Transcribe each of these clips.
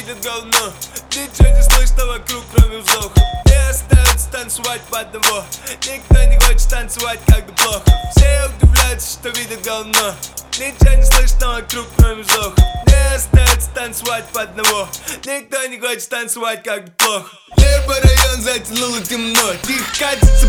видят говно. Ничего не слышно вокруг, кроме вздоха. Не остается танцевать по одного. Никто не хочет танцевать, когда плохо. Все удивляются, что видят говно. Ничего не слышно вокруг, кроме вздоха. Не остается танцевать по одного. Никто не хочет танцевать, когда плохо. Небо район затянуло темно. Тихо катится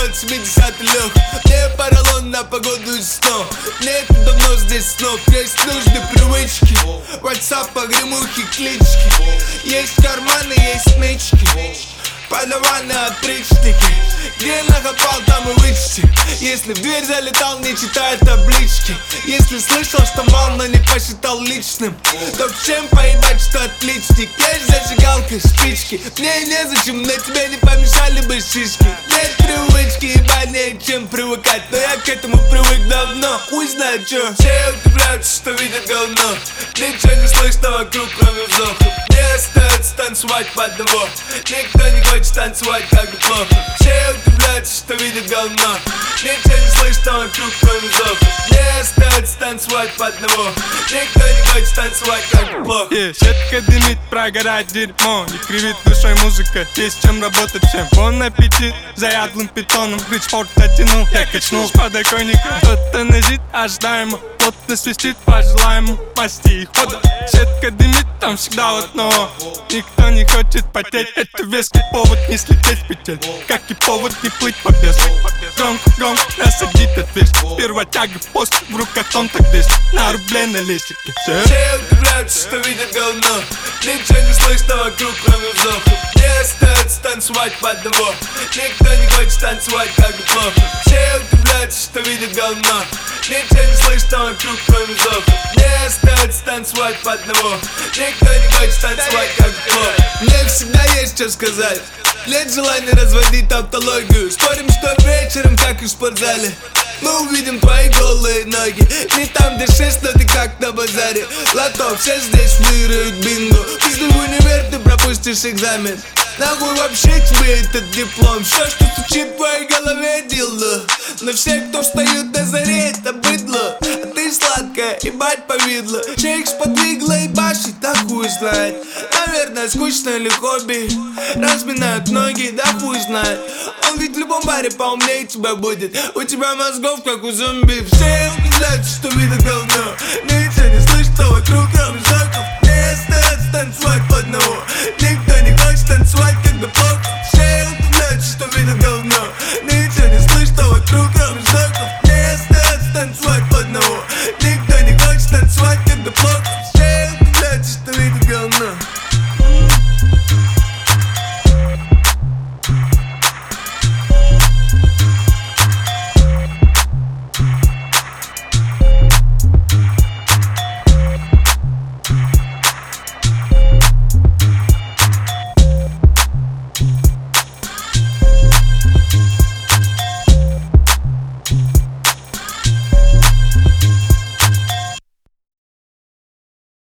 570 лег. Не поролон на погоду и снов. Нет давно здесь снов. Есть нужды, привычки. WhatsApp, погремухи, клички. Есть карманы, есть мечки. Подаваны отричники. Где накопал, там и вычти. Если в дверь залетал, не читая таблички. Если слышал, что мал, но не посчитал личным, то в чем поебать, что отличник? Есть зажигалка, спички. Мне незачем, на тебе не помешали бы шишки. Нет привычки, ебать, не чем привыкать. Но я к этому привык давно. Хуй знает чё. Все удивляются, что видят говно. Ничего не слышно вокруг, кроме вздоха. Не остается танцевать по одного. Никто не хочет танцевать, как бы плохо. Все удивляются, что видят говно. Ничего не слышно вокруг, кроме вздоха. Не остается танцевать по одного. Никто не хочет танцевать, как бы плохо. Сетка дымит, прогорает дерьмо. Не кривит душой музыка, есть чем работать всем. Вон аппетит, заядлым питоном. Грич-порт оттянул, я качнул с подоконника. Кто-то нажит, ожидаемо. Плотно свистит по желаемому масти и хода. Сетка дымит, там всегда вот но никто не хочет потеть. Это веский повод не слететь в петель. Как и повод не плыть по безу. Громко насадит отвес. Сперва тяга, после в руках он так здесь. На рубле на лестнике. Все удивляются, что видят говно. Ничего не слышно вокруг, кроме вздоха. Не остается танцевать по одного. Никто не хочет танцевать, как бы плохо. Все удивляются, что видят говно. Ничего не слышно вокруг, кроме вздоха. Не остается танцевать по одного. Никто не хочет танцевать, как бы плохо. Мне всегда есть что сказать. Нет желания разводить тавтологию. Спорим, что вечером, как и в спортзале, мы увидим твои голые ноги. Не там, где 6, но ты как на базаре. Лото, все здесь выиграют бинго. Пизду в универ, ты пропустишь экзамен. Нахуй вообще тебе этот диплом? Все, что стучит в твоей голове, дилдо. Но все, кто встают на заре, это быдло. А ты сладкая, ебать повидло. Чейк сподвигло и башит, да хуй знает. Наверное, скучно или хобби. Разминают ноги, да хуй знает. Он ведь в любом баре поумнее тебя будет. У тебя мозгов, как у зомби. Все удивляются, что видят говно. Ничего не слышно вокруг, кроме звуков. Не остается танцевать по одному. Никто не хочет танцевать, когда плохо.